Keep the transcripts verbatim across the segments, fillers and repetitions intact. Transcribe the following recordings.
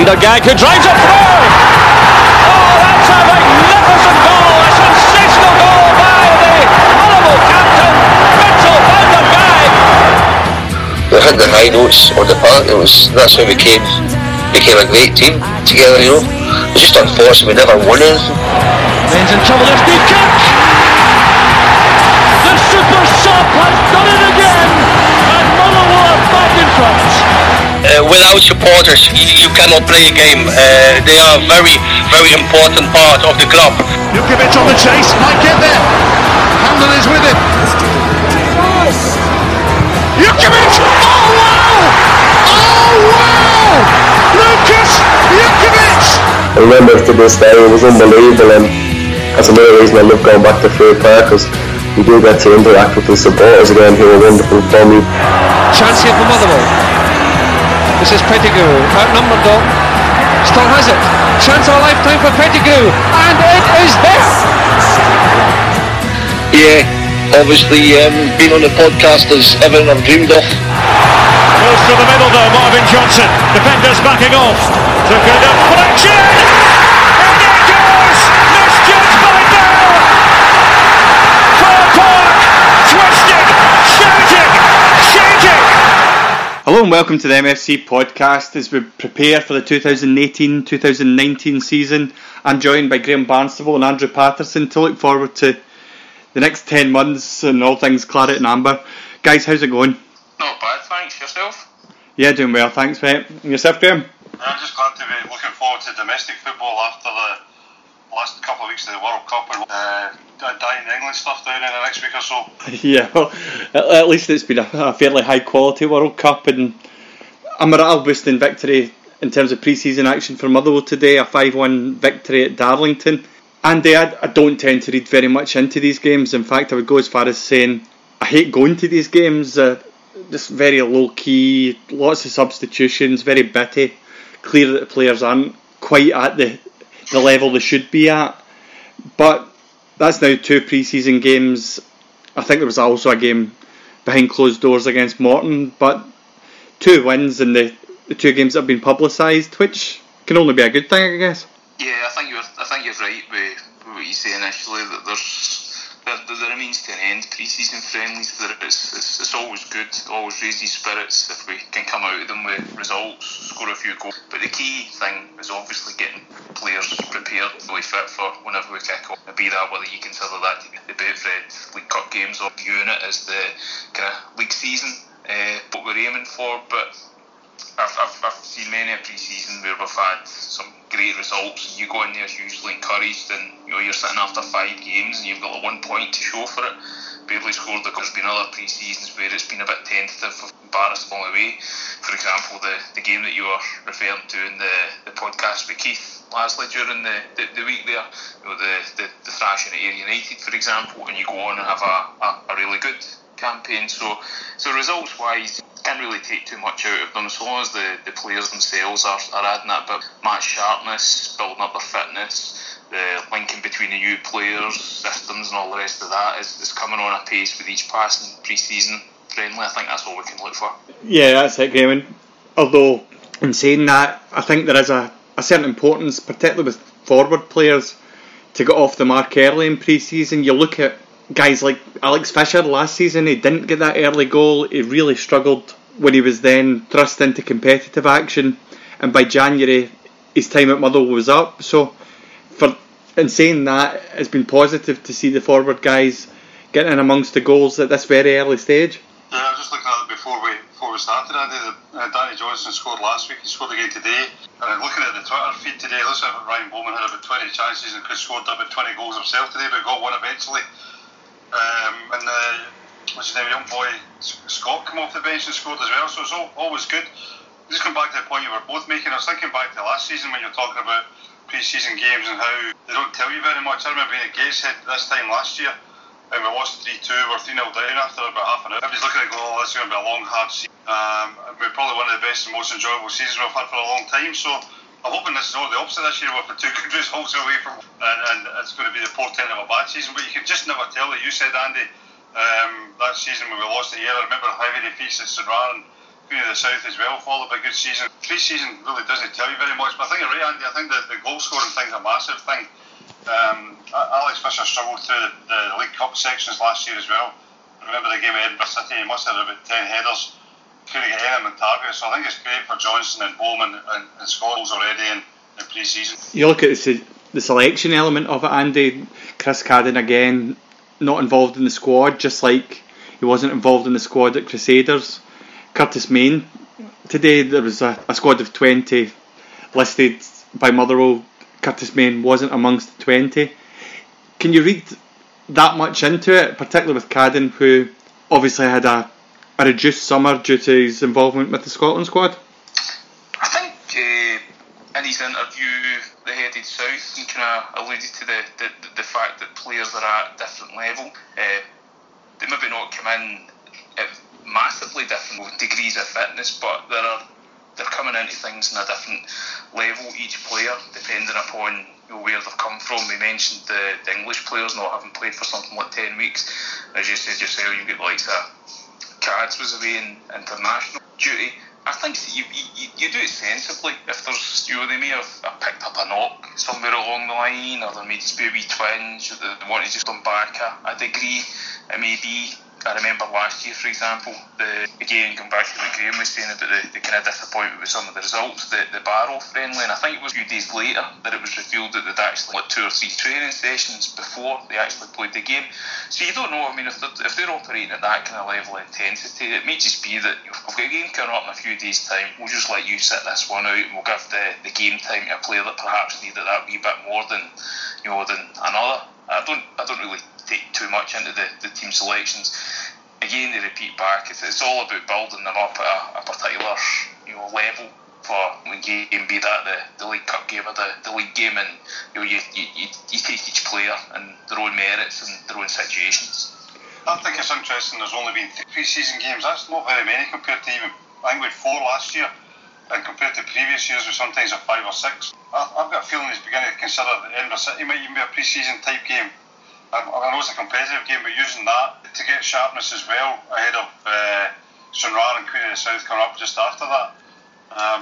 Peter Gagg, who drives it through. Oh, that's a magnificent goal, a sensational goal by the Motherwell captain, Mitchell van der Gagg. We had the high notes on the park. It was that's how we came became a great team together. You know, it's just unfortunate we never won anything. Ben's in trouble. There's good kick. The super sub has done it again, and Motherwell are back in front. Uh, without supporters, you, you cannot play a game. Uh, they are a very, very important part of the club. Jukovic on the chase, might get there. Hamden is with it. Jukovic! Oh wow! Oh wow! Lucas Jukovic! I remember to this day, it was unbelievable, and that's another reason I love going back to Fair Park, because you do get to interact with the supporters again, who are wonderful for me. Chance here for Motherwell. This is Pettigrew, outnumbered though. Still has it. Chance of a lifetime for Pettigrew, and it is there. Yeah, obviously um, being on the podcast is everything I've dreamed of. Goes to the middle though, Marvin Johnson. Defenders backing off. Took a deflection, and it goes. Misjudged by Bell. Fir Park, twisted, shouting, shaking. Hello and welcome to the M F C podcast as we prepare for the twenty eighteen twenty nineteen season. I'm joined by Graham Barnstable and Andrew Patterson to look forward to the next ten months and all things Claret and Amber. Guys, how's it going? Not bad, thanks. Yourself? Yeah, doing well, thanks mate. And yourself, Graham? I'm just glad to be looking forward to domestic football after the last couple of weeks of the World Cup and uh, dying England stuff down in the next week or so. Yeah, well, at least it's been a, a fairly high quality World Cup, and a morale boosting victory in terms of pre-season action for Motherwell today, a five one victory at Darlington. Andy, I, I don't tend to read very much into these games. In fact, I would go as far as saying I hate going to these games. Uh, just very low key, lots of substitutions, very bitty. Clear that the players aren't quite at the the level they should be at. But that's now two pre-season games. I think there was also a game behind closed doors against Morton, but two wins in the, the two games that have been publicised, which can only be a good thing, I guess. Yeah, I think you're. I think you're right with what you say initially, that there's there, there remains to an end pre-season friendlies. That it's, it's it's always good, always raises spirits if we can come out of them with results, score a few goals. But the key thing is obviously getting players prepared, really fit for whenever we kick off. Be that whether you consider that to be the Betfred League Cup games or viewing it as the kind of league season, uh, what we're aiming for. But I've, I've, I've seen many a pre-season where we've had some great results. You go in there usually encouraged, and you know you're sitting after five games and you've got like one point to show for it. Barely scored. There's been other pre-seasons where it's been a bit tentative, embarrassed along the way. For example, the, the game that you were referring to in the, the podcast with Keith Lasley during the, the, the week there, you know, the, the, the thrashing at Ayr United, for example, and you go on and have a, a, a really good campaign. So, so results wise, can't really take too much out of them, so long as the, the players themselves are, are adding that bit match sharpness, building up their fitness, the linking between the new players, systems and all the rest of that is, is coming on a pace with each passing pre-season friendly. I think that's all we can look for. Yeah, that's it, Graham. Although, in saying that, I think there is a, a certain importance, particularly with forward players, to get off the mark early in pre-season. You look at guys like Alex Fisher last season, he didn't get that early goal. He really struggled when he was then thrust into competitive action, and by January his time at Motherwell was up. So for in saying that, it's been positive to see the forward guys getting in amongst the goals at this very early stage. Yeah, I was just looking at it before we before we started, Andy. The, uh, Danny Johnson scored last week, he scored again today. And looking at the Twitter feed today, it looks like Ryan Bowman had about twenty chances and could have scored about twenty goals himself today, but got one eventually. Um, and uh, what's his name, young boy Scott came off the bench and scored as well, so it's all, always good. Just come back to the point you were both making. I was thinking back to last season when you were talking about pre-season games and how they don't tell you very much. I remember being at Gateshead this time last year and we lost three two, we were three nil down after about half an hour. Everybody's looking at going, oh, this is going to be a long hard season. Um, we're probably one of the best and most enjoyable seasons we've had for a long time, so I'm hoping this is all the opposite this year with the two good results away from, and, and it's going to be the portent of a bad season. But you can just never tell. That you said, Andy, um, that season when we lost the year, I remember how many defeats at St Mirren, Queen of the South as well, followed by a good season. Pre-season really doesn't tell you very much, but I think you're right, Andy. I think that the goal scoring thing's a massive thing. Um, Alex Fisher struggled through the, the League Cup sections last year as well. Remember the game at Edinburgh City, he must have had about ten headers, couldn't get any of them on target, so I think it's great for Johnson and Bowman and, and Scholes already in, in pre-season. You look at the, the selection element of it, Andy. Chris Cadden again not involved in the squad, just like he wasn't involved in the squad at Crusaders. Curtis Main, today there was a, a squad of twenty listed by Motherwell. Curtis Main wasn't amongst the twenty. Can you read that much into it, particularly with Cadden, who obviously had a, a reduced summer due to his involvement with the Scotland squad? I think uh, in his interview, the headed south and kind of alluded to the, the, the fact that players are at a different level. Uh, they maybe not come in at massively different degrees of fitness, but there are they're coming into things in a different level, each player, depending upon you know, where they've come from. We mentioned the, the English players not having played for something like ten weeks. As you said yourself, you get like that. Cads was away in international duty. I think you, you you do it sensibly. If there's, you know, they may have picked up a knock somewhere along the line, or there may just be a wee twinge, or they want to just come back a, a degree. It may be. I remember last year, for example, the again going back to what Graham was saying about the, the kind of disappointment with some of the results, the, the Barrow friendly, and I think it was a few days later that it was revealed that they'd actually had two or three training sessions before they actually played the game. So you don't know. I mean, if they're, if they're operating at that kind of level of intensity, it may just be that if we've got a game coming up in a few days' time, we'll just let you sit this one out, and we'll give the, the game time to a player that perhaps needed that wee bit more than you know than another. I don't I don't really take too much into the, the team selections. Again, they repeat back, it's, it's all about building them up at a, a particular you know level for the game, be that the, the League Cup game or the, the league game, and you know you, you, you take each player and their own merits and their own situations. I think it's interesting there's only been three pre-season games. That's not very many compared to even, I think we had four last year, and compared to previous years we sometimes have five or six. I've, I've got a feeling he's beginning to consider that Edinburgh City might even be a pre-season type game. I, I know it's a competitive game, but using that to get sharpness as well ahead of uh, Sunrar and Queen of the South coming up just after that. Um,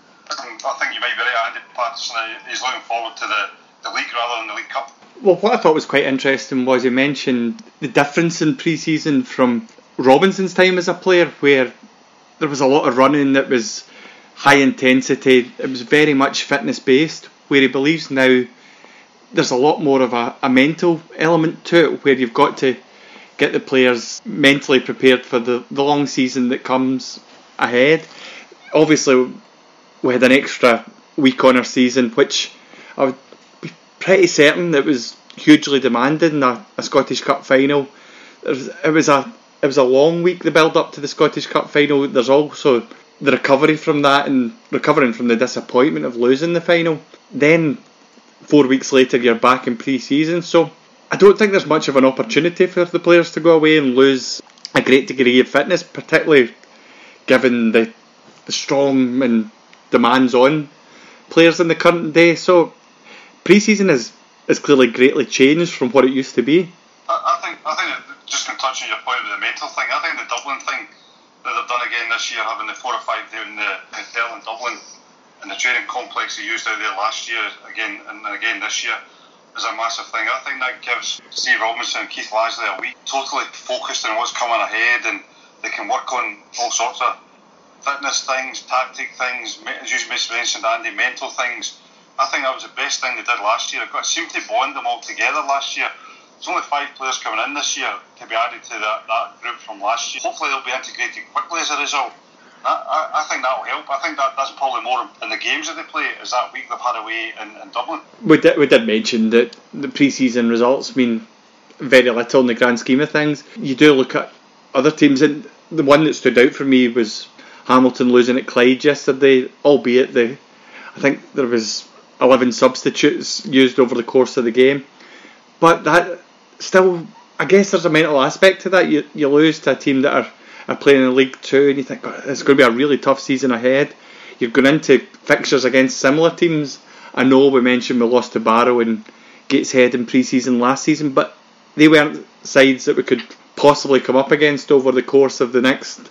I think you might be right, Andy Patterson. He's looking forward to the, the league rather than the League Cup. Well, what I thought was quite interesting was he mentioned the difference in pre-season from Robinson's time as a player, where there was a lot of running that was high intensity. It was very much fitness based, where he believes now there's a lot more of a, a mental element to it, where you've got to get the players mentally prepared for the, the long season that comes ahead. Obviously, we had an extra week on our season, which I would be pretty certain that was hugely demanded in a, a Scottish Cup final. It was, it was a it was a long week, the build up to the Scottish Cup final. There's also the recovery from that and recovering from the disappointment of losing the final. Then four weeks later you're back in pre-season, so I don't think there's much of an opportunity for the players to go away and lose a great degree of fitness, particularly given the, the strong and demands on players in the current day. So pre-season is, is clearly greatly changed from what it used to be. I, I think I think that, just to touch on your point with the mental thing, I think the Dublin thing that they've done again this year, having the four or five there in the hotel in Dublin and the training complex they used out there last year again and again this year, is a massive thing. I think that gives Steve Robinson and Keith Lasley a week totally focused on what's coming ahead, and they can work on all sorts of fitness things, tactic things, as you mentioned, Andy, mental things. I think that was the best thing they did last year. It seemed to bond them all together last year. There's only five players coming in this year to be added to that, that group from last year. Hopefully they'll be integrated quickly as a result. I, I, I think that will help. I think that that's probably more in the games that they play, is that week they've had away in, in Dublin. We did, we did mention that the pre-season results mean very little in the grand scheme of things. You do look at other teams, and the one that stood out for me was Hamilton losing at Clyde yesterday, albeit the I think there was eleven substitutes used over the course of the game. But that still, I guess there's a mental aspect to that. You you lose to a team that are, are playing in League Two, and you think, oh, it's going to be a really tough season ahead. You've gone into fixtures against similar teams. I know we mentioned we lost to Barrow and Gateshead in pre-season last season, but they weren't sides that we could possibly come up against over the course of the next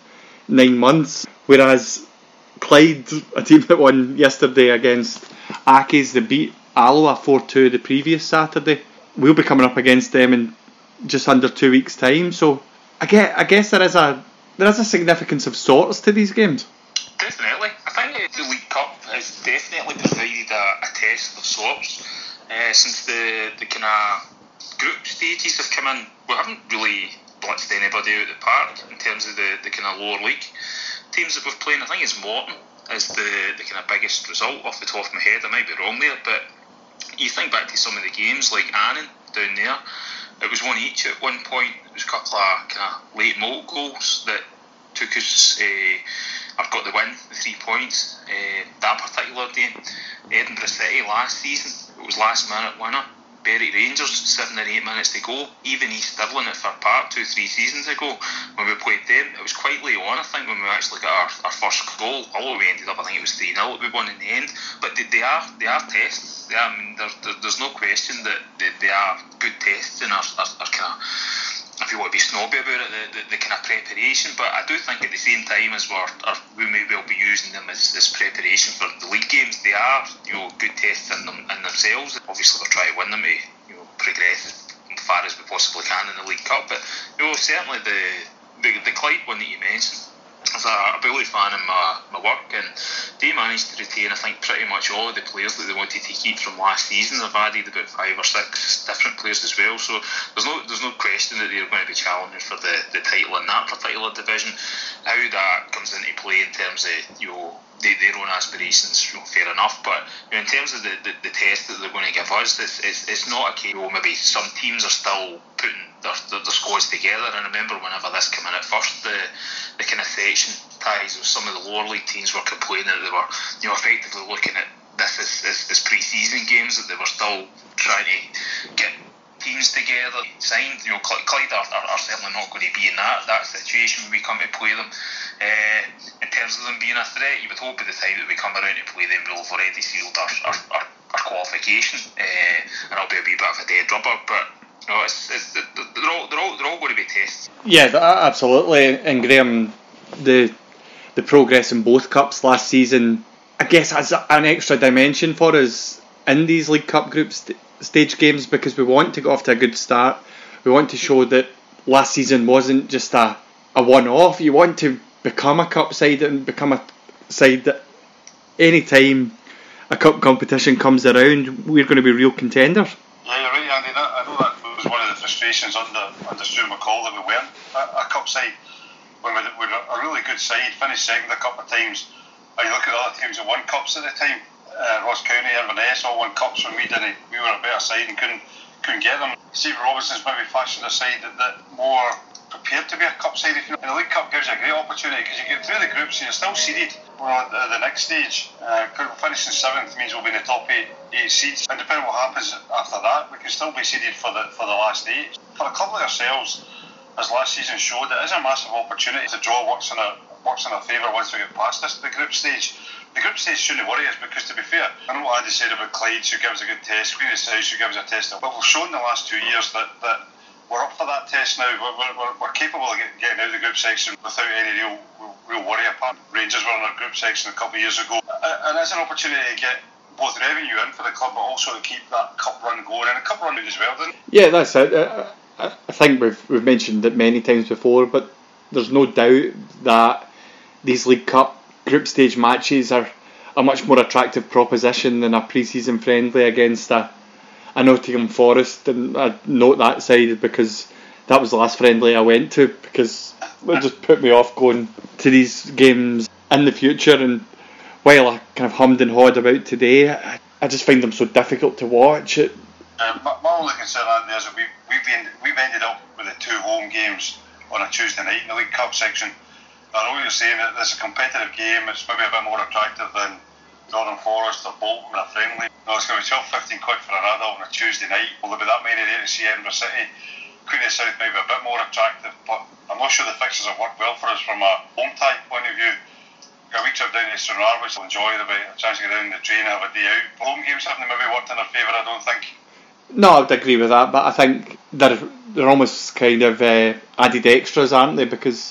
nine months. Whereas Clyde, a team that won yesterday against Accies, they beat Alloa four two the previous Saturday. We'll be coming up against them in just under two weeks' time. So I guess, I guess there is a there is a significance of sorts to these games. Definitely. I think the League Cup has definitely provided a, a test of sorts. Uh, since the, the kind of group stages have come in, we haven't really blitzed anybody out of the park in terms of the, the kind of lower league teams that we've played. I think it's Morton is the, the kind of biggest result off the top of my head. I might be wrong there, but you think back to some of the games like Annan down there, it was one each at one point. It was a couple of kind of late moult goals that took us, uh, I've got the win, the three points, uh, that particular day. Edinburgh City last season, it was last minute winner. Berwick Rangers, seven or eight minutes to go. Even East Stirling at Fir Park two, three seasons ago, when we played them, it was quite late on, I think, when we actually got our, our first goal. Although we ended up, I think it was three nil that we won in the end. But they, they are they are tests. They are, I mean, there, there, there's no question that they, they are good tests and are, are, are kind of, if you want to be snobby about it, the, the, the kind of preparation. But I do think at the same time as we're, or we may well be using them as, as preparation for the league games, they are, you know, good tests in them in themselves. Obviously, we're trying to win them to, you know, progress as far as we possibly can in the League Cup. But you know, certainly the the, the Clyde one that you mentioned, as a, a Bully fan in my, my work, and they managed to retain, I think, pretty much all of the players that they wanted to keep from last season. They've added about five or six different players as well, so there's no there's no question that they're going to be challenging for the, the title in that particular division. How that comes into play in terms of, you know, they, their own aspirations, you know, fair enough, but you know, in terms of the, the, the test that they're going to give us, it's, it's, it's not a case, you know, maybe some teams are still putting their, their, their squads together. And I remember whenever this came in at first, the, the kind of section ties of some of the lower league teams were complaining that they were, you know, effectively looking at this as, as, as pre-season games, that they were still trying to get teams together, signed. You know, Clyde are, are, are certainly not going to be in that, that situation when we come to play them. Uh, in terms of them being a threat, you would hope by the time that we come around to play them, we'll have already sealed our, our, our, our qualification, uh, and it'll be a wee bit of a dead rubber. But you know, it's, it's, they're all they're all they're all going to be tests. Yeah, absolutely. And Graham, the the progress in both cups last season, I guess, has an extra dimension for us in these League Cup group st- stage games, because we want to get off to a good start. We want to show that last season wasn't just a, a one-off. You want to become a cup side and become a side that any time a cup competition comes around, we're going to be real contenders. Yeah, you're right, Andy. That, I know that was one of the frustrations under under Stuart McCall, that we weren't a, a cup side. When we were a really good side, finished second a couple of times. And you look at the other teams that won cups at the time, uh, Ross County, Inverness all won cups when we didn't. We were a better side and couldn't couldn't get them. Steve Robinson's maybe fashioned a side that, that more prepared to be a cup side. If you know, and the League Cup gives you a great opportunity, because you get through the groups and you're still seeded. Well, at the, the next stage, uh, finishing seventh means we'll be in the top eight, eight seeds. And depending on what happens after that, we can still be seeded for the for the last eight. For a couple of ourselves, as last season showed, it is a massive opportunity. The draw works in our works in our favour once we get past this, the group stage. The group stage shouldn't worry us, because, to be fair, I know what Andy said about Clyde, who gives a good test, Queen of the South, who gives a test, but we've shown the last two years that, that we're up for that test now. We're, we're, we're capable of getting out of the group section without any real real worry apart. Rangers were in our group section a couple of years ago, and it's an opportunity to get both revenue in for the club, but also to keep that cup run going, and a cup run as well, didn't it? Yeah, that's it. I, I think we've we've mentioned it many times before, but there's no doubt that these League Cup group stage matches are a much more attractive proposition than a pre-season friendly against a, a Nottingham Forest. And I note that side because that was the last friendly I went to, because it just put me off going to these games in the future. And while I kind of hummed and hawed about today, I, I just find them so difficult to watch. It, Um, my, my only concern, Andy, is that we, we've, ended, we've ended up with the two home games on a Tuesday night in the League Cup section. I know you're saying that it's a competitive game, it's maybe a bit more attractive than Northern Forest or Bolton or Friendly. No, it's going to be twelve, fifteen quid for an adult on a Tuesday night. Will there be that many there to see Edinburgh City? Queen of the South may be a bit more attractive, but I'm not sure the fixtures have worked well for us from a home tie point of view. A week trip down to Stranraer, which I'll enjoy, there'll be a chance to get down the train and have a day out. Home games haven't maybe worked in our favour, I don't think. No, I would agree with that, but I think they're they're almost kind of uh, added extras, aren't they? Because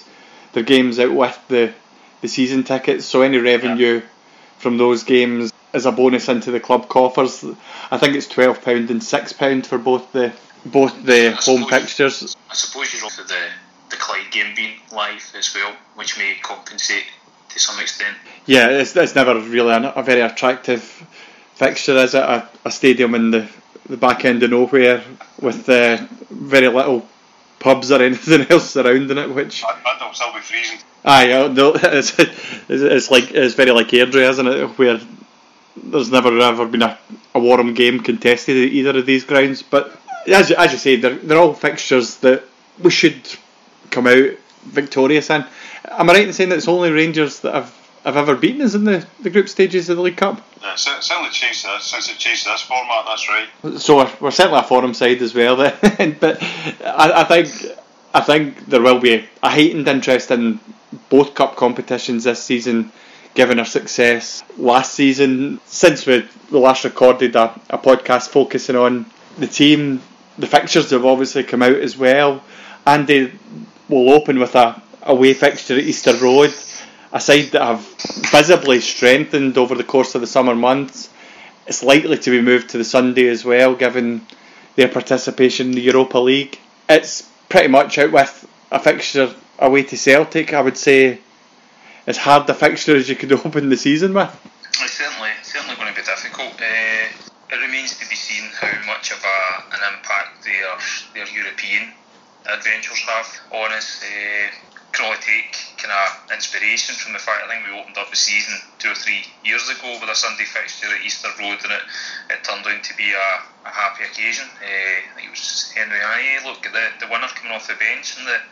their games out with the, the season tickets, so any revenue yeah. from those games is a bonus into the club coffers. I think it's twelve pounds and six pounds for both the both the I home suppose, fixtures. I suppose you're off to the, the Clyde game being live as well, which may compensate to some extent. Yeah, it's, it's never really a, a very attractive fixture, is it? A, a stadium in the, the back end of nowhere with uh, very little pubs or anything else surrounding it, which I'll still be freezing. Aye, no, it's, it's like it's very like Airdrie, isn't it? Where there's never ever been a, a warm game contested at either of these grounds. But as you, as you say, they're they're all fixtures that we should come out victorious in. Am I right in saying that it's only Rangers that have, have ever beaten us in the, the group stages of the League Cup? Yeah, it's certainly changed this, since it changed this format, that's right. So we're, we're certainly a forum side as well then. But I, I think I think there will be a heightened interest in both cup competitions this season, given our success last season. Since we, we last recorded a, a podcast focusing on the team, the fixtures have obviously come out as well. Andy will open with a away fixture at Easter Road, a side that have visibly strengthened over the course of the summer months. It's likely to be moved to the Sunday as well, given their participation in the Europa League. It's pretty much out with a fixture away to Celtic. I would say as hard a fixture as you could open the season with. It's certainly, certainly going to be difficult. Uh, it remains to be seen how much of a, an impact their, their European adventures have on us. Uh, can only take kind of inspiration from the fact I think we opened up the season two or three years ago with a Sunday fixture at Easter Road, and it, it turned out to be a, a happy occasion. Uh, I think it was Henry Aye, look at the, the winner coming off the bench in the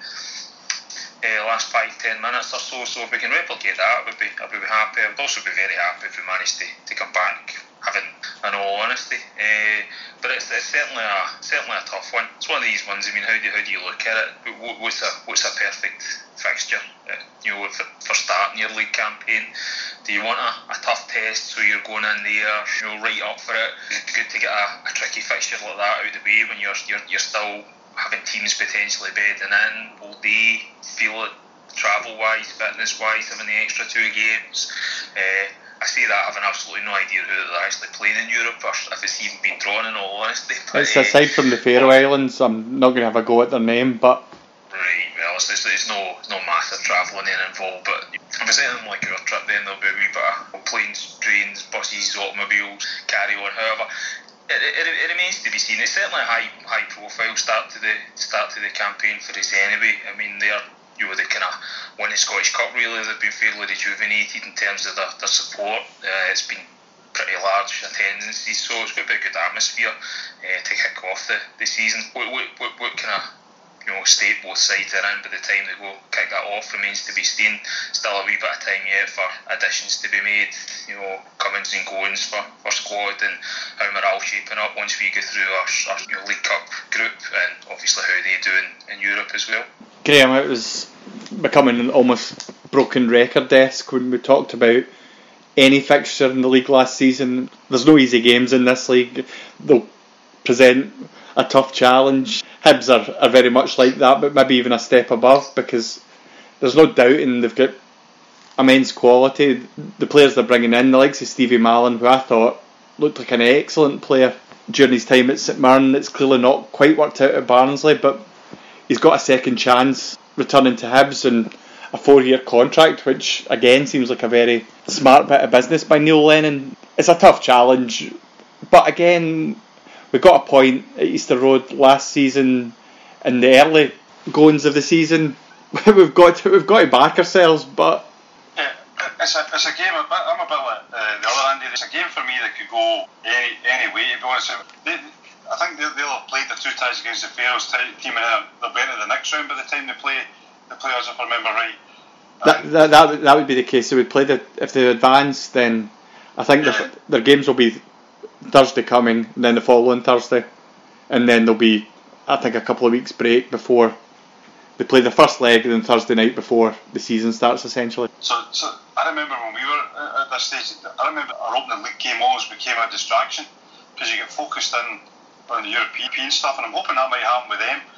uh, last five, ten minutes or so. So if we can replicate that, I would be, I would be happy. I would also be very happy if we managed to, to come back, having in all honesty. Uh, but it's, it's certainly a certainly a tough one. It's one of these ones. I mean, how do how do you look at it? What's a what's a perfect fixture? Uh, you know, for, for starting your league campaign, do you want a, a tough test so you're going in there, you know, right up for it? It's good to get a, a tricky fixture like that out of the way when you're you're you're still having teams potentially bedding in. Will they feel it travel wise, fitness wise, having the extra two games? Uh, I say that having absolutely no idea who they're actually playing in Europe, or if it's even been drawn, in all honesty. But, it's uh, aside from the Faroe Islands, I'm not going to have a go at their name, but right, well, it's, it's, it's no no massive travelling then involved, but if it's anything like our trip, then there'll be a wee bit of planes, trains, buses, automobiles, carry on, however. It, it, it remains to be seen. It's certainly a high high profile start to the start to the campaign for us anyway. I mean, they're you know, they kind of won the Scottish Cup, really. They've been fairly rejuvenated in terms of their, their support. Uh, it's been pretty large attendances, so it's going to be a good atmosphere uh, to kick off the, the season. What, what, what, what kind of you know, state both sides are in by the time they go kick that off remains to be seen. Still a wee bit of time yet for additions to be made, you know, comings and goings for, for squad, and how morale shaping up once we go through our, our you know, League Cup group, and obviously how they do in, in Europe as well. Graham, it was becoming an almost broken record desk when we talked about any fixture in the league last season. There's no easy games in this league. They'll present a tough challenge. Hibs are, are very much like that, but maybe even a step above, because there's no doubting they've got immense quality. The players they're bringing in, the likes of Stevie Mallan, who I thought looked like an excellent player during his time at St Mirren. It's clearly not quite worked out at Barnsley, but he's got a second chance returning to Hibs and a four-year contract, which again seems like a very smart bit of business by Neil Lennon. It's a tough challenge, but again, we got a point at Easter Road last season in the early goings of the season. we've got to, we've got to back ourselves, but yeah, it's a it's a game. I'm a bit like uh, the other Andy. It's a game for me that could go any any way. To be honest, they, I think they'll, they'll have played the two ties against the Faroes team, and they'll be into the next round by the time they play the players, if I remember right. That that that, that would be the case. They would play the if they advance, then I think yeah. their, their games will be Thursday coming, and then the following Thursday, and then there'll be I think a couple of weeks break before they play the first leg, and then Thursday night before the season starts essentially. So, so I remember when we were at this stage, I remember our opening league game always became a distraction because you get focused in on the European stuff, and I'm hoping that might happen with them.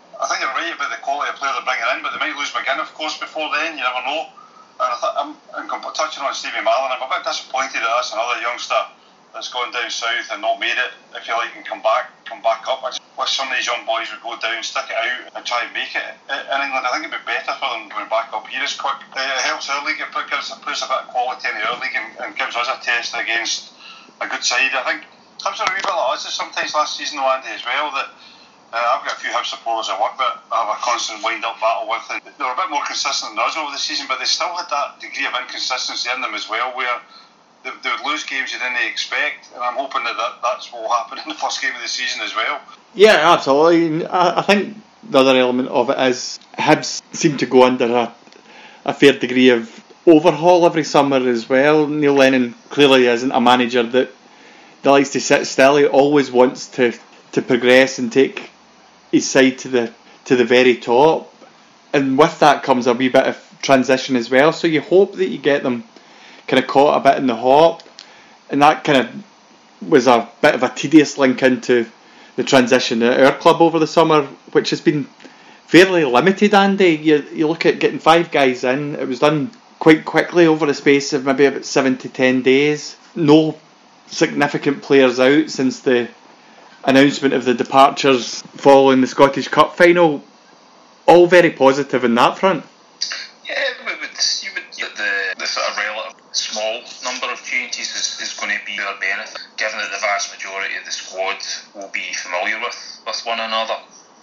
I think you're right about the quality of player they're bringing in, but they might lose McGinn, of course, before then. You never know. And I th- I'm, I'm touching on Stevie Mallan. I'm a bit disappointed that that's another youngster that's gone down south and not made it, if you like, and come back, come back up. I just wish some of these young boys would go down, stick it out, and try and make it in England. I think it'd be better for them going back up here as quick. It helps our league. It gives puts a bit of quality in our league and, and gives us a test against a good side. I think Hibs are a wee bit like us sometimes last season, though, Andy, as well. That uh, I've got a few Hibs supporters I work with, I have a constant wind-up battle with, and they were a bit more consistent than us over the season, but they still had that degree of inconsistency in them as well, where They, they would lose games you didn't expect, and I'm hoping that, that that's what will happen in the first game of the season as well. Yeah, absolutely. I, I think the other element of it is Hibs seem to go under a, a fair degree of overhaul every summer as well. Neil Lennon clearly isn't a manager that, that likes to sit still. He always wants to, to progress and take his side to the to the very top, and with that comes a wee bit of transition as well. So you hope that you get them kind of caught a bit in the hop, and that kind of was a bit of a tedious link into the transition at our club over the summer, which has been fairly limited, Andy. You, you look at getting five guys in, it was done quite quickly over the space of maybe about seven to ten days. No significant players out since the announcement of the departures following the Scottish Cup final. All very positive in that front. Yeah, we would, you would, the, the sort of relative small number of changes is, is going to be our benefit, given that the vast majority of the squad will be familiar with, with one another.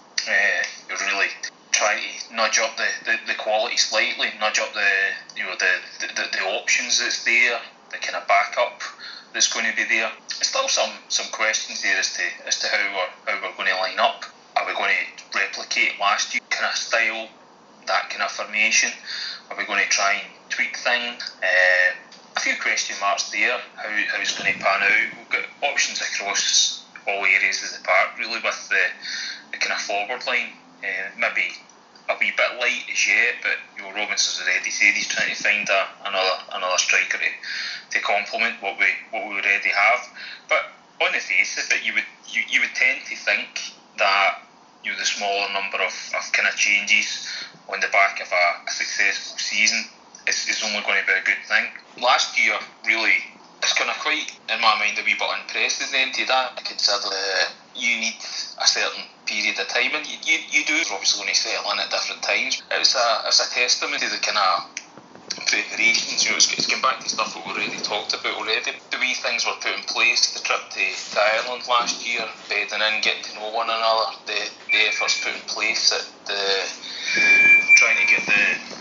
Uh, you're really trying to nudge up the, the, the quality slightly, nudge up the you know the, the, the options that's there, the kind of backup that's going to be there. There's still some, some questions there as to as to how we're how we're going to line up. Are we going to replicate last year's kind of style, that kind of formation? Are we going to try and tweak things? Uh, a few question marks there, how, how it's going to pan out. We've got options across all areas of the park, really, with the, the kind of forward line. Uh, maybe a wee bit light as yet, but you know, Robinson's already said he's trying to find a, another another striker to, to complement what we what we already have. But on the face of it, you would you, you would tend to think that you know the smaller number of, of kind of changes on the back of a, a successful season is, is only going to be a good thing. Last year, really, it's kind of quite, in my mind, a wee bit unprecedented. I consider uh, you need a certain period of time, and you, you, you do. You're obviously going to settle in at different times. It's a, it's a testament to the kind of preparations. You know, it's, it's going back to stuff that we already talked about already. The wee things were put in place, the trip to, to Ireland last year, bedding in, getting to know one another, the, the efforts put in place at the trying to get the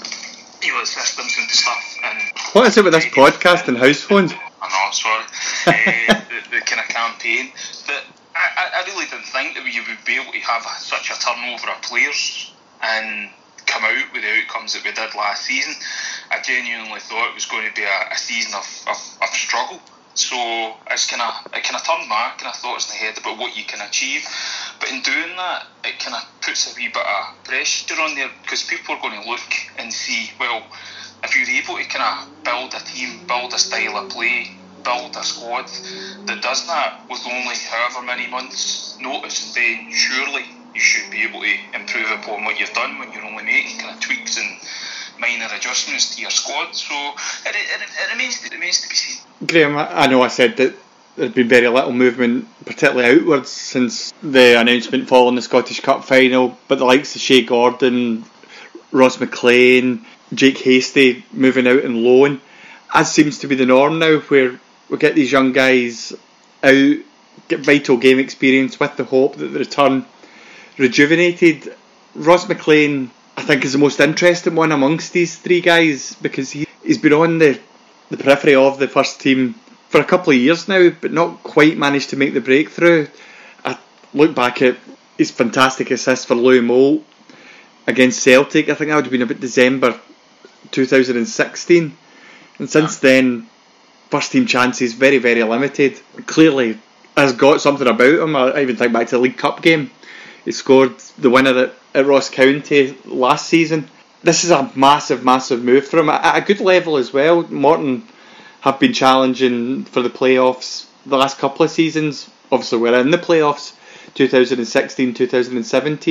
you know, the systems and stuff. And what is it with this podcast and house phones? I know, sorry. uh, the, the kind of campaign that I, I really didn't think that we would be able to have such a turnover of players and come out with the outcomes that we did last season. I genuinely thought it was going to be a, a season of, of, of struggle. So it's kind of it kind of turned my kind of thoughts in the head about what you can achieve. But in doing that, it kind of puts a wee bit of pressure on there, because people are going to look and see, well, if you're able to kind of build a team, build a style of play, build a squad that does that with only however many months' notice, then surely you should be able to improve upon what you've done when you're only making kind of tweaks and minor adjustments to your squad. So it, it, it, remains, it remains to be seen. Graham, I know I said that there's been very little movement, particularly outwards, since the announcement following the Scottish Cup final, but the likes of Shea Gordon, Ross McLean, Jake Hastie moving out on loan, as seems to be the norm now, where we get these young guys out, get vital game experience with the hope that they return rejuvenated. Ross McLean, I think, is the most interesting one amongst these three guys, because he, he's been on the, the periphery of the first team for a couple of years now, but not quite managed to make the breakthrough. I look back at his fantastic assist for Louis Moult against Celtic. I think that would have been about December two thousand sixteen, and since then, first team chances very, very limited. Clearly has got something about him. I even think back to the League Cup game, he scored the winner at, at Ross County last season. This is a massive, massive move for him at a good level as well. Morton have been challenging for the playoffs the last couple of seasons. Obviously we're in the playoffs, two thousand sixteen, two thousand seventeen.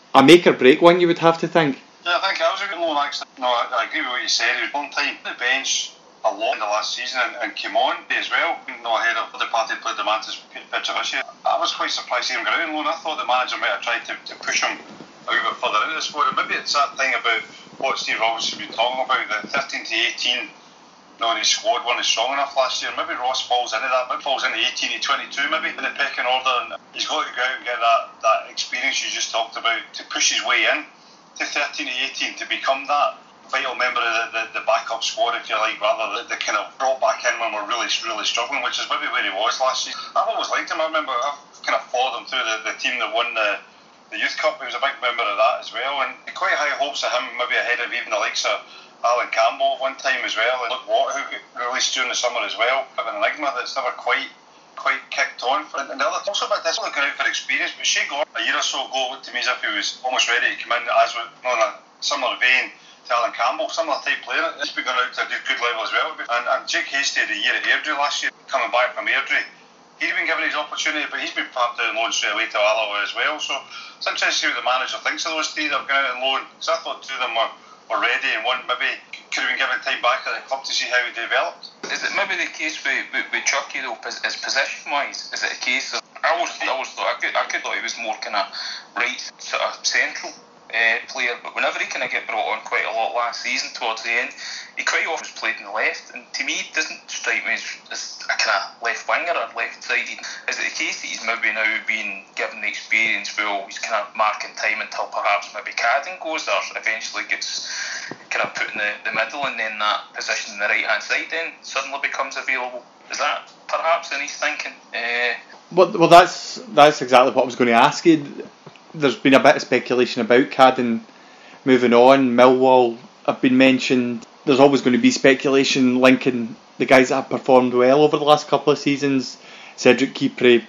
a make or break one, you would have to think. Yeah, I think I was a good loan actually. No, I, I agree with what you said. He was one time on the bench a lot in the last season and, and came on as well. No ahead of the party played the Mantis Petrovic. I was quite surprised to see him go out on loan. I thought the manager might have tried to, to push him a wee bit further into the squad. And maybe it's that thing about what Steve Robinson's been talking about, the thirteen to eighteen. No, his squad wasn't strong enough last year. Maybe Ross falls into that. Maybe falls into eighteen to twenty-two, maybe in the pecking order. And he's got to go out and get that, that experience you just talked about to push his way in to thirteen to eighteen to become that vital member of the, the, the backup squad, if you like, rather than the kind of brought back in when we're really, really struggling, which is maybe where he was last season. I've always liked him. I remember I've kind of followed him through the, the team that won the, the Youth Cup. He was a big member of that as well, and quite high hopes of him, maybe ahead of even the likes of Alan Campbell one time as well, and Luke Watt, who got released during the summer as well. Bit of an enigma that's never quite quite kicked on. And the other also about this looking out for experience, but Shea Gordon a year or so ago looked to me as if he was almost ready to come in as with, on a similar vein to Alan Campbell, similar type player. He's been going out to a good level as well. And, and Jake Hasty had a year at Airdrie last year, coming back from Airdrie. He'd been given his opportunity, but he's been popped out on loan straight away to Alloa as well. So it's interesting to see what the manager thinks of those three that have gone out on loan. Because I thought two of them were, were ready, and one maybe could have been given time back at the club to see how he developed. Is it maybe the case with, with, with Chucky though, as position wise? Is it a case of I always, I always thought I could, I could thought he was more kind of right sort of central uh, player, but whenever he kind of get brought on quite a lot last season towards the end, he quite often was played in the left, and to me it doesn't strike me as, as a kind of left winger or left sided. Is it the case that he's maybe now being given the experience where he's kind of marking time until perhaps maybe Cadden goes or eventually gets kind of put in the, the middle, and then that position in the right hand side then suddenly becomes available? Is that perhaps in his thinking? Uh, well, well, that's that's exactly what I was going to ask you. There's been a bit of speculation about Cadden moving on. Millwall have been mentioned. There's always going to be speculation linking the guys that have performed well over the last couple of seasons. Cedric Kipre,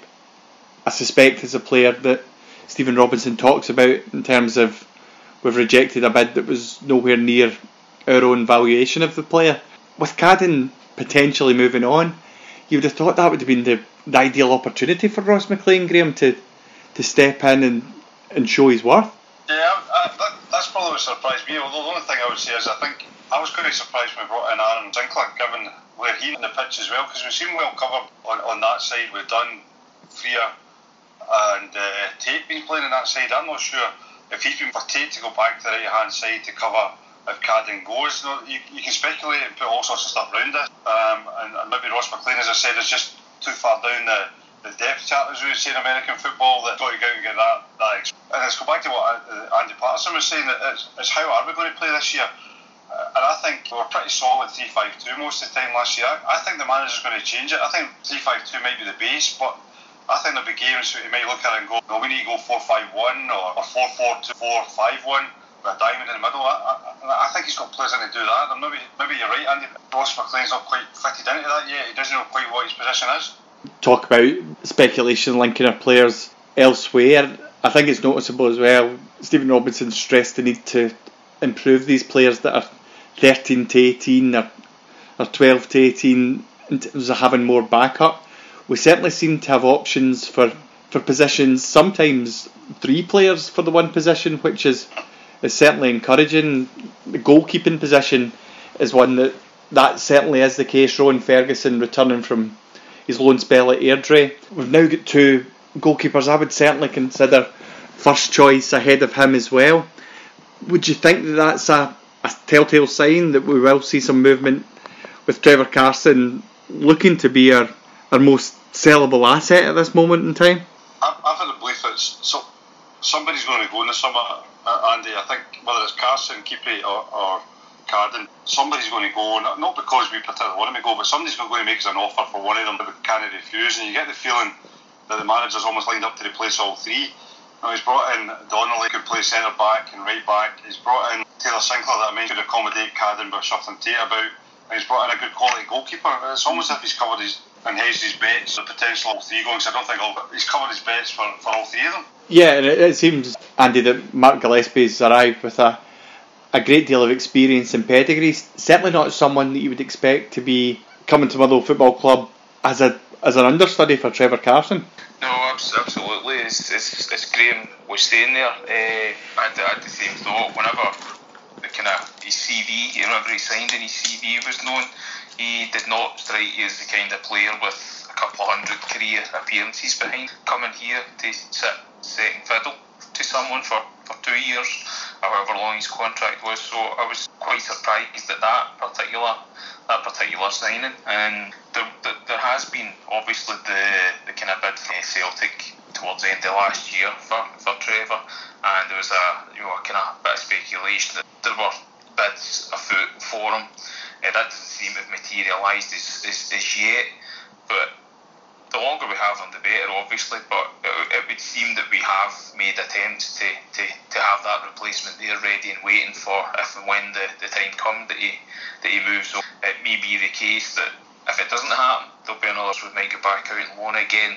I suspect, is a player that Stephen Robinson talks about in terms of we've rejected a bid that was nowhere near our own valuation of the player. With Cadden potentially moving on, you would have thought that would have been the, the ideal opportunity for Ross McLean, Graham, to, to step in and, and show his worth. Yeah, I, that, that's probably what surprised me. Although the only thing I would say is I think I was very surprised when we brought in Aaron Zinkler, given where he's in the pitch as well, because we seem well covered on, on that side. We've done Freer and uh, Tate been playing on that side. I'm not sure if he's been for Tate to go back to the right hand side to cover if Cadden goes. You know, you, you can speculate and put all sorts of stuff around it, um, and, and maybe Ross McLean, as I said, is just too far down the, the depth chart, as we would say in American football, that got to go out and get that, that experience. And let's go back to what uh, Andy Patterson was saying, that it's, it's how are we going to play this year? Uh, and I think we were pretty solid three five two most of the time last year. I, I think the manager's going to change it. I think three five two might be the base, but I think there'll be games where he might look at it and go, no, we need to go four five one or, or four four two, four five one with a diamond in the middle. I, I, I think he's got players in to do that. And maybe maybe you're right, Andy. Ross McLean's not quite fitted into that yet. He doesn't know quite what his position is. Talk about speculation linking our players elsewhere. I think it's noticeable as well. Stephen Robinson stressed the need to improve these players that are thirteen to eighteen or, or twelve to eighteen in terms of having more backup. We certainly seem to have options for, for positions, sometimes three players for the one position, which is, is certainly encouraging. The goalkeeping position is one that, that certainly is the case. Rowan Ferguson returning from his loan spell at Airdrie. We've now got two goalkeepers I would certainly consider first choice ahead of him as well. Would you think that that's a, a telltale sign that we will see some movement with Trevor Carson looking to be our, our most sellable asset at this moment in time? I've, I've had a belief that so, somebody's going to go in the summer, uh, Andy. I think whether it's Carson, Kipre or, or Cadden, somebody's going to go, not, not because we particularly want him to go, but somebody's going to make us an offer for one of them that we can't refuse, and you get the feeling that the manager's almost lined up to replace all three. Now, he's brought in Donnelly, who could play centre back and right back. He's brought in Taylor Sinclair, that I mentioned, could accommodate Cadden but shuffling Tate about. And he's brought in a good quality goalkeeper. It's almost as if he's covered his and hedged his bets, the potential all three going. So I don't think all, he's covered his bets for, for all three of them. Yeah, and it, it seems, Andy, that Mark Gillespie's arrived with a a great deal of experience and pedigree. Certainly not someone that you would expect to be coming to Motherwell Football Club as a as an understudy for Trevor Carson. No, absolutely. As, as, as Graham was saying there, uh, I, had, I had the same thought. Whenever the kind of his C V, whenever he signed and his C V was known, he did not strike you as the kind of player with a couple of hundred career appearances behind. Coming here to sit second fiddle to someone for, for two years, however long his contract was. So I was quite surprised at that particular that particular signing. And there, there, there has been obviously the, the kind of bid for Celtic towards the end of last year for, for Trevor, and there was a you know a kind of bit of speculation that there were bids afoot for him. Uh, that doesn't seem to have materialised as, as, as yet, but the longer we have him, the better, obviously. But it, it would seem that we have made attempts to, to, to have that replacement there ready and waiting for if and when the, the time comes that he that he moves on. It may be the case that if it doesn't happen, there'll be another who might go back out on loan again.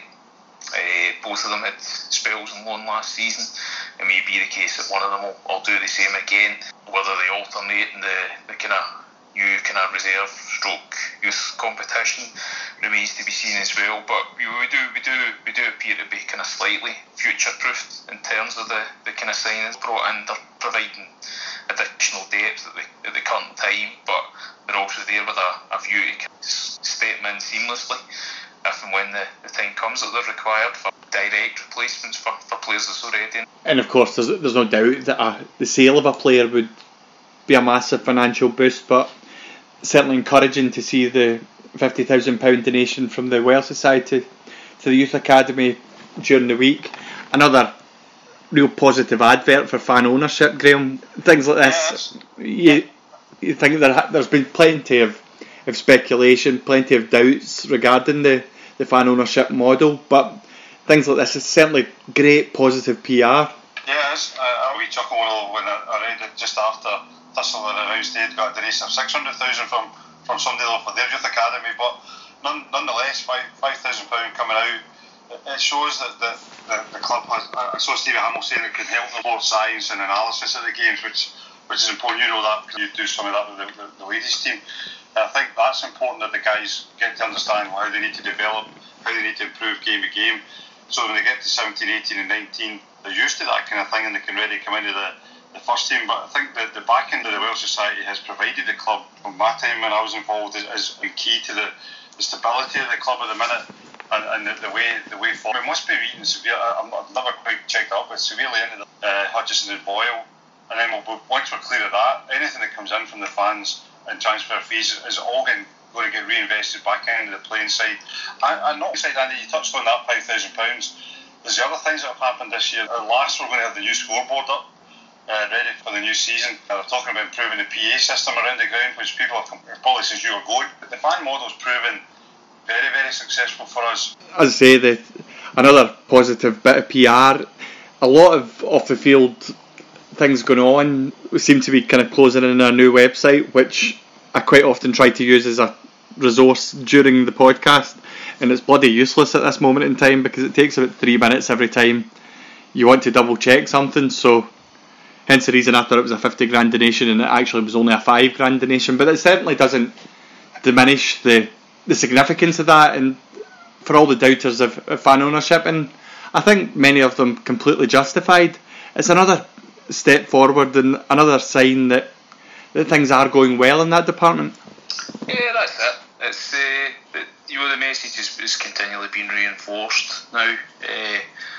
Uh, both of them had spells on loan last season. It may be the case that one of them will, will do the same again. Whether they alternate in the, the kind of new kind of reserve stroke youth competition remains to be seen as well. But we, we do we do we do appear to be kind of slightly future proofed in terms of the, the kind of signings brought in. They're providing additional depth at the at the current time, but they're also there with a, a view to kind of step in seamlessly if and when the, the time comes that they're required for direct replacements for, for players that's already in. And of course there's there's no doubt that a, the sale of a player would be a massive financial boost, but certainly encouraging to see the fifty thousand pounds donation from the Welsh side to, to the Youth Academy during the week. Another real positive advert for fan ownership, Graham. Things like this, you, you think there, there's been plenty of, of speculation, plenty of doubts regarding the, the fan ownership model, but things like this is certainly great positive P R. Yeah, it's a wee chuckle when I, I read it just after Thistle had announced they'd got a donation of six hundred thousand from, from somebody for their youth academy, but none, nonetheless, five thousand pounds coming out, it, it shows that the, the, the club has. I saw Stevie Hamill saying it could help them more science and analysis of the games, which which is important. You know that because you do some of that with the, the, the ladies team. And I think that's important that the guys get to understand how they need to develop, how they need to improve game to game. So when they get to seventeen, eighteen and nineteen, they're used to that kind of thing and they can really come into the the first team. But I think that the back end of the Welsh Society has provided the club, from my time when I was involved, is, is key to the, the stability of the club at the minute and, and the, the way the way forward. We must be reading severe. I, I've never quite checked up, but severely into the uh, Hutchison and Boyle, and then we'll, once we're clear of that, anything that comes in from the fans and transfer fees is, is all going, going to get reinvested back into the playing side. And, and not side, Andy, you touched on that five thousand pounds. There's the other things that have happened this year. At last, we're going to have the new scoreboard up. Uh, ready for the new season. Uh, they're talking about improving the P A system around the ground, which people have probably since you were going. But the fan model's proven very, very successful for us. As I say, the, another positive bit of P R. A lot of off the field things going on. We seem to be kind of closing in our new website, which I quite often try to use as a resource during the podcast, and it's bloody useless at this moment in time because it takes about three minutes every time you want to double check something. So hence the reason I thought it was a fifty grand donation and it actually was only a five grand donation. But it certainly doesn't diminish the, the significance of that, and for all the doubters of, of fan ownership, and I think many of them completely justified. It's another step forward and another sign that, that things are going well in that department. Yeah, that's it. It's uh, it, you know, the message is, is continually being reinforced now uh,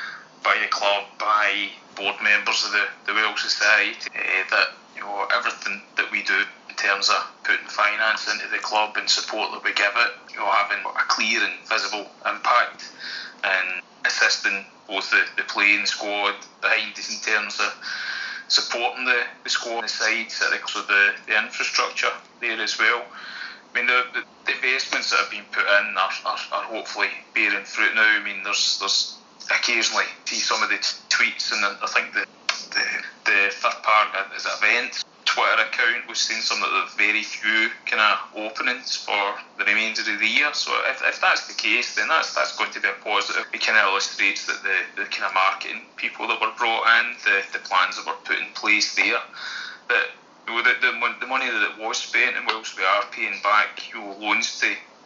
by the club, by board members of the, the Welsh Society, uh, that you know everything that we do in terms of putting finance into the club and support that we give it, you know, having a clear and visible impact and assisting both the, the playing squad behind us in terms of supporting the, the squad on the sides, and also the, the infrastructure there as well. I mean, the, the, the investments that have been put in are, are, are hopefully bearing fruit now. I mean, there's there's occasionally see some of the t- tweets, and I think the the, the third part is event Twitter account was seeing some of the very few kind of openings for the remainder of the year. So if, if that's the case, then that's that's going to be a positive. It kind of illustrates that the, the kind of marketing people that were brought in, the, the plans that were put in place there, that you know, the, the the money that was spent, and whilst we are paying back you know, loans to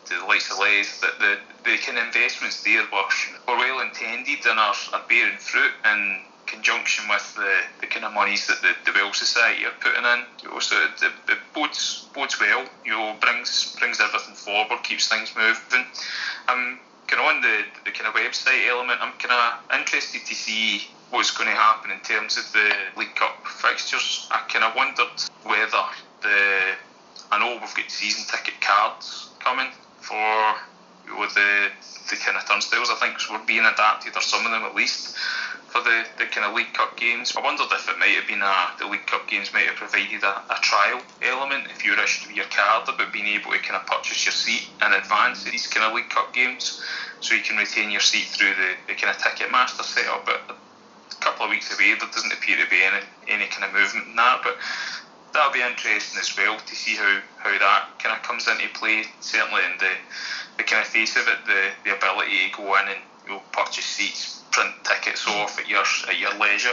to the likes of Les, that the, the kind of investments there were, were well intended and are, are bearing fruit in conjunction with the, the kind of monies that the, the Welsh Society are putting in. You know, so it, it bodes, bodes well, you know, brings brings everything forward, keeps things moving. Um, kind of on the, the kind of website element, I'm kind of interested to see what's going to happen in terms of the League Cup fixtures. I kind of wondered whether the, I know we've got season ticket cards coming for, you know, the the kind of turnstiles. I think were being adapted, or some of them at least, for the, the kind of League Cup games. I wondered if it might have been a, the League Cup games might have provided a, a trial element if you were issued your card, about being able to kind of purchase your seat in advance of these kind of League Cup games, so you can retain your seat through the, the kind of Ticketmaster setup. But a couple of weeks away, there doesn't appear to be any, any kind of movement in that, but that'll be interesting as well to see how, how that kind of comes into play. Certainly in the, the kind of face of it, the, the ability to go in and, you know, purchase seats, print tickets off at your at your leisure,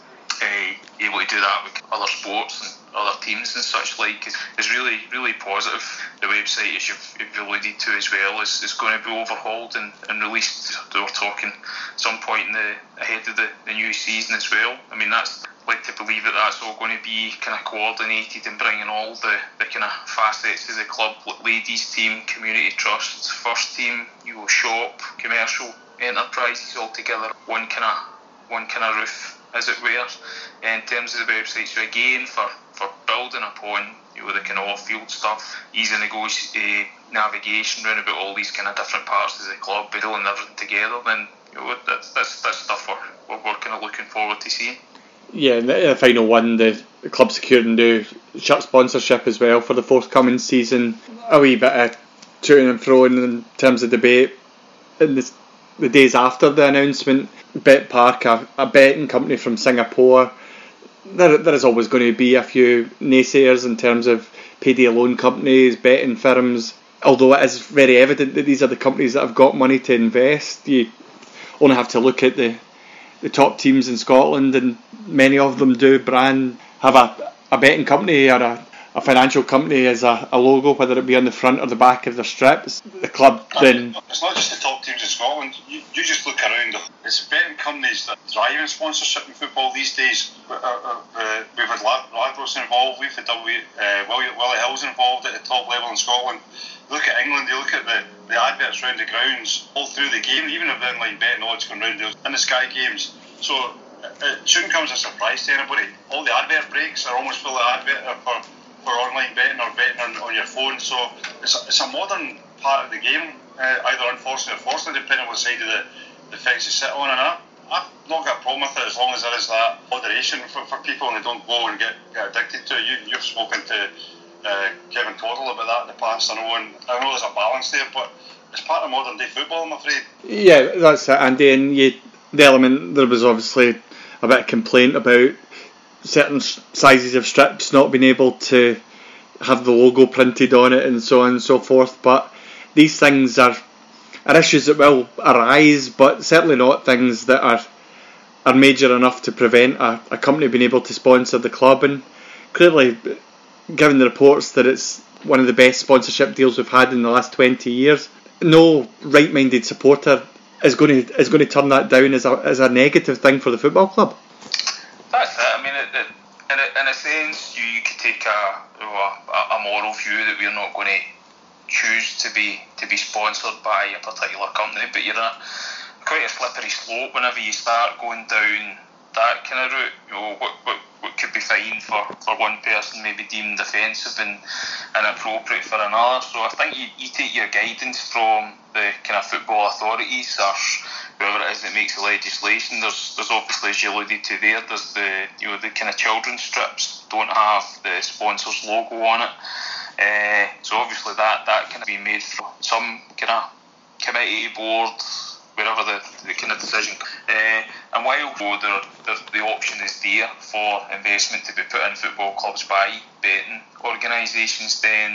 uh, able to do that with other sports and other teams and such like is, is really really positive. The website, as you've, you've alluded to as well, is, is going to be overhauled and, and released. We're talking some point in the ahead of the, the new season as well. I mean, that's like to believe that that's all going to be kind of coordinated and bringing all the, the kind of facets of the club, like ladies team, community trust, first team, you know, shop, commercial enterprises all together, one kind of one kind of roof, as it were, in terms of the website. So again, for, for building upon, you know, the kind of off-field stuff, easy negoti- uh, navigation around about all these kind of different parts of the club, building everything together, then, you know, that's that's, that's stuff we're, we're, we're kind of looking forward to seeing. Yeah, in the final one, the, the club secured new shirt sponsorship as well for the forthcoming season. A wee bit of to and fro in terms of debate in the, the days after the announcement. BetPark, a, a betting company from Singapore, there there is always going to be a few naysayers in terms of payday loan companies, betting firms. Although it is very evident that these are the companies that have got money to invest, you only have to look at the the top teams in Scotland, and many of them do brand have a, a betting company or a, a financial company as a, a logo, whether it be on the front or the back of their strips. The club then... It's not just the top teams in Scotland. You, you just look around. It's betting companies that drive in sponsorship in football these days. Uh, uh, uh, we've had Ladbrokes involved, we've had w, uh, Willie, Willie Hill's involved at the top level in Scotland. Look at England, you look at the, the adverts around the grounds all through the game, even if the inline betting odds going round in the Sky games. So it shouldn't come as a surprise to anybody. All the advert breaks are almost full of advert for, for online betting or betting on, on your phone. So it's a, it's a modern part of the game, uh, either unfortunately or fortunately, depending on what side of the, the fence you sit on. And I, I've not got a problem with it as long as there is that moderation for, for people and they don't go and get, get addicted to it. You, you've spoken to uh, Kevin Toddle about that in the past, I know, and I know there's a balance there, but it's part of modern day football, I'm afraid. Yeah, that's it, Andy. And you, the element, there was obviously a bit of complaint about certain sizes of strips not being able to have the logo printed on it and so on and so forth, but these things are are issues that will arise, but certainly not things that are are major enough to prevent a, a company being able to sponsor the club. And clearly, given the reports that it's one of the best sponsorship deals we've had in the last twenty years, no right-minded supporter is going to is going to turn that down as a as a negative thing for the football club. That's it. I mean, it, it, in, a, in a sense, you, you could take a, you know, a a moral view that we're not going to choose to be to be sponsored by a particular company, but you're a quite a slippery slope whenever you start going down that kind of route. You know, what what, what could be fine for, for one person may be deemed offensive and inappropriate for another. So I think you, you take your guidance from the kind of football authorities or whoever it is that makes the legislation. There's there's obviously, as you alluded to there, there's the you know the kind of children's strips don't have the sponsor's logo on it. Uh, so obviously that, that can be made from some kind of committee, board, wherever the, the kind of decision. Uh, and while there, there, the option is there for investment to be put in football clubs by betting organisations, then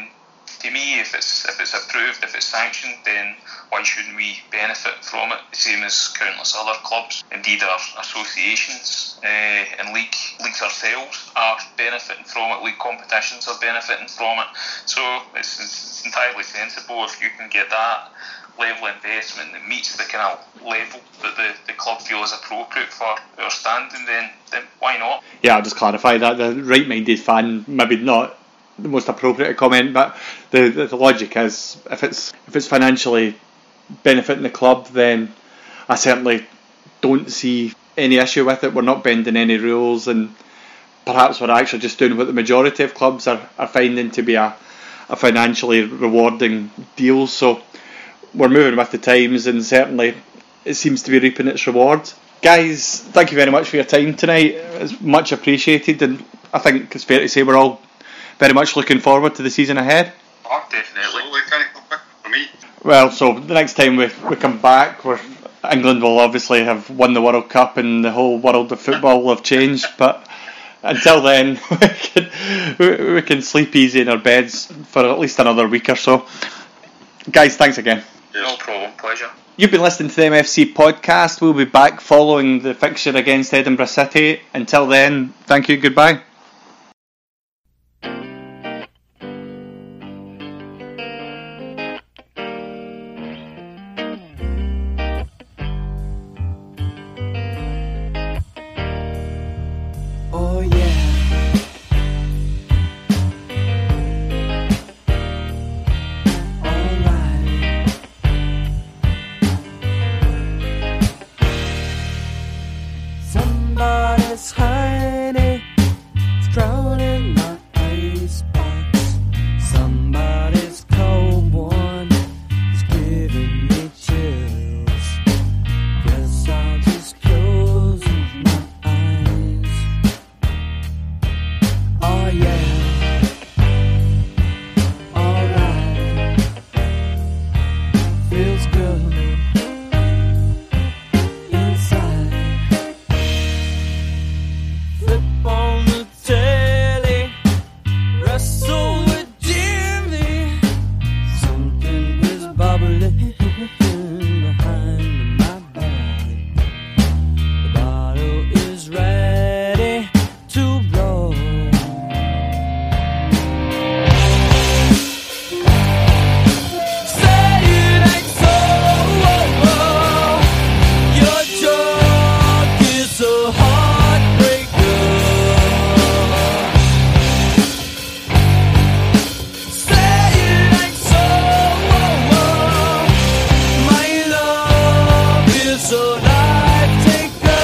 to me, if it's if it's approved, if it's sanctioned, then why shouldn't we benefit from it? The same as countless other clubs, indeed our associations uh, and league leagues ourselves are benefiting from it. League competitions are benefiting from it. So it's, it's entirely sensible if you can get that level of investment that meets the kind of level that the, the club feel is appropriate for our standing, then then why not? Yeah, I'll just clarify that the right-minded fan, maybe not the most appropriate comment, but the, the the logic is if it's if it's financially benefiting the club, then I certainly don't see any issue with it. We're not bending any rules, and perhaps we're actually just doing what the majority of clubs are, are finding to be a, a financially rewarding deal. So we're moving with the times, and certainly it seems to be reaping its rewards. Guys, thank you very much for your time tonight. It's much appreciated, and I think it's fair to say we're all very much looking forward to the season ahead. Oh, definitely. For me. Well, so the next time we we come back, we're, England will obviously have won the World Cup and the whole world of football will have changed, but until then we can, we, we can sleep easy in our beds for at least another week or so. Guys, thanks again. No problem, pleasure. You've been listening to the M F C podcast. We'll be back following the fixture against Edinburgh City. Until then, thank you, goodbye. Oh yeah. Alright. Somebody's hiding, it's drowning my icebox. Somebody's cold one is giving me chills. Guess I'll just close my eyes. Oh yeah, alright, feels good inside. Flip on the telly, wrestle with Jimmy. Something is bubbling behind my back. The bottle is ready to blow. Say it ain't so. Your joke is a heartbreaker. Say it ain't so. My love is a life taker.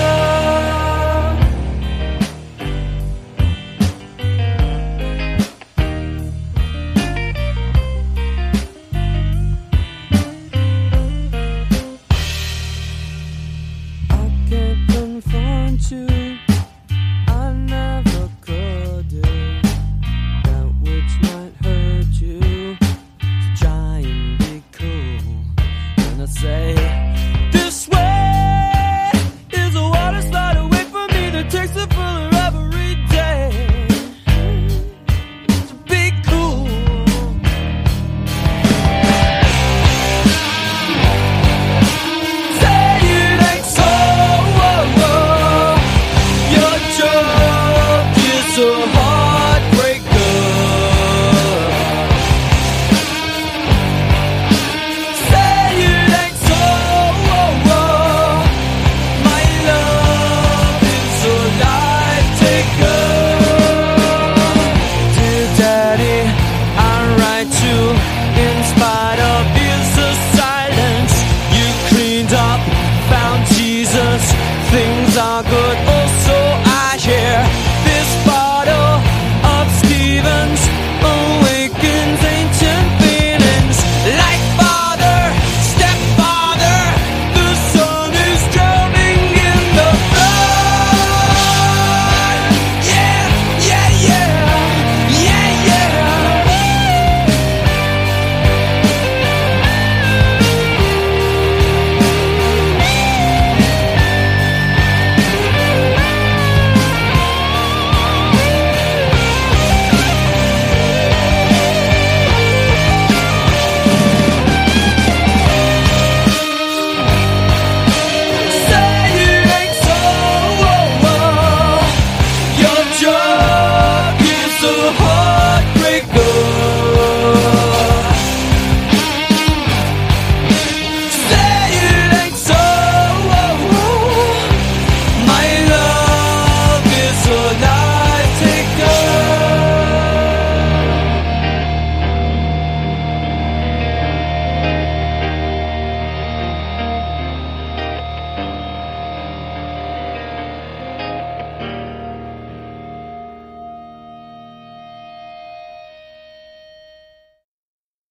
I can't confront you, I never could do that which might hurt you. So try and be cool. And I say, this way is a water slide away from me that takes it fuller every day. So be cool. Say it ain't so. Your joke is a heartbreaker. Say it ain't so. My love is a life taker. Dear Daddy, I write you in spite of his silence. You cleaned up, found Jesus. Things are good, oh so